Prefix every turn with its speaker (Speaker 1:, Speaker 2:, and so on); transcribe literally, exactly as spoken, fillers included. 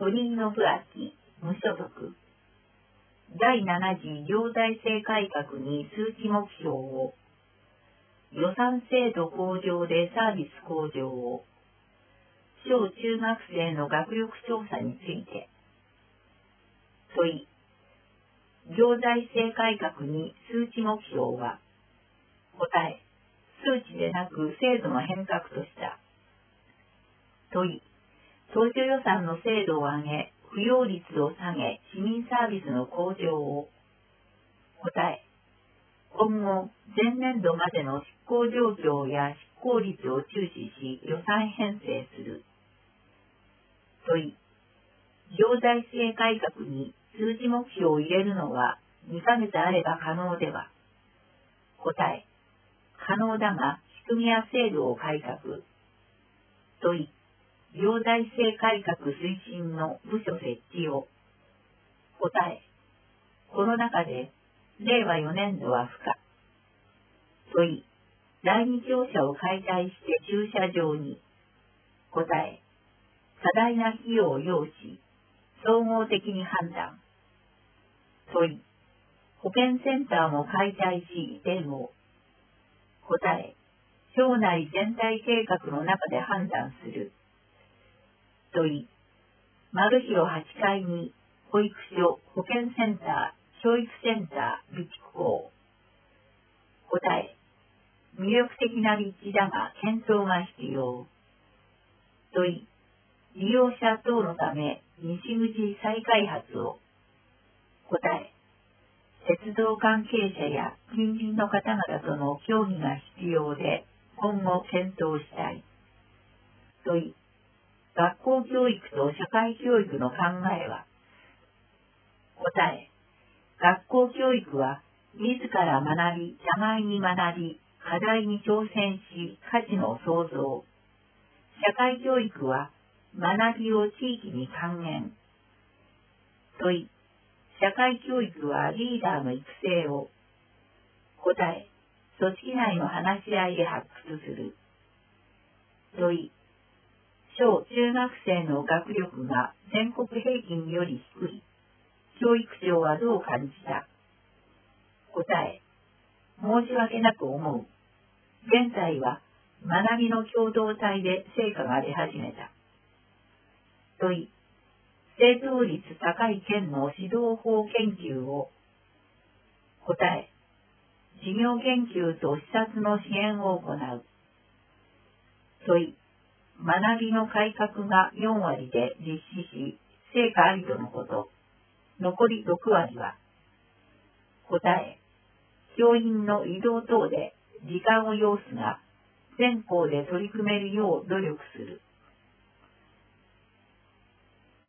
Speaker 1: 鳥居信明、無所属。だいなな次行財政改革に数値目標を。予算制度向上でサービス向上を。小中学生の学力調査について。問い。行財政改革に数値目標は。答え。数値でなく制度の変革とした。問い。当初予算の精度を上げ、扶養率を下げ、市民サービスの向上を。答え。今後、前年度までの執行状況や執行率を注視し、予算編成する。問い。行財政改革に数字目標を入れるのはにかげつあれば可能では。答え。可能だが、仕組みや制度を改革。問い。行財政改革推進の部署設置を。答え。この中で、れいわよねん度は不可。問い。来日庁舎を解体して駐車場に。答え。多大な費用を要し、総合的に判断。問い。保健センターも解体し移転を。答え。省内全体計画の中で判断する。問い。丸広はちかいに保育所、保健センター、教育センター、備蓄校。答え。魅力的な立地だが検討が必要。問い。利用者等のため西口再開発を。答え。鉄道関係者や近隣の方々との協議が必要で今後検討したい。問い。学校教育と社会教育の考えは。答え。学校教育は自ら学び、互いに学び、課題に挑戦し、価値の創造。社会教育は学びを地域に還元。問い。社会教育はリーダーの育成を。答え。組織内の話し合いで発掘する。問い。小中学生の学力が全国平均より低い。教育長はどう感じた？答え。申し訳なく思う。現在は学びの共同体で成果が出始めた。問い。正答率高い県の指導法研究を。答え。事業研究と視察の支援を行う。問い。学びの改革がよんわりで実施し、成果ありとのこと。残りろくわりは。答え。教員の移動等で時間を要すが、全校で取り組めるよう努力する。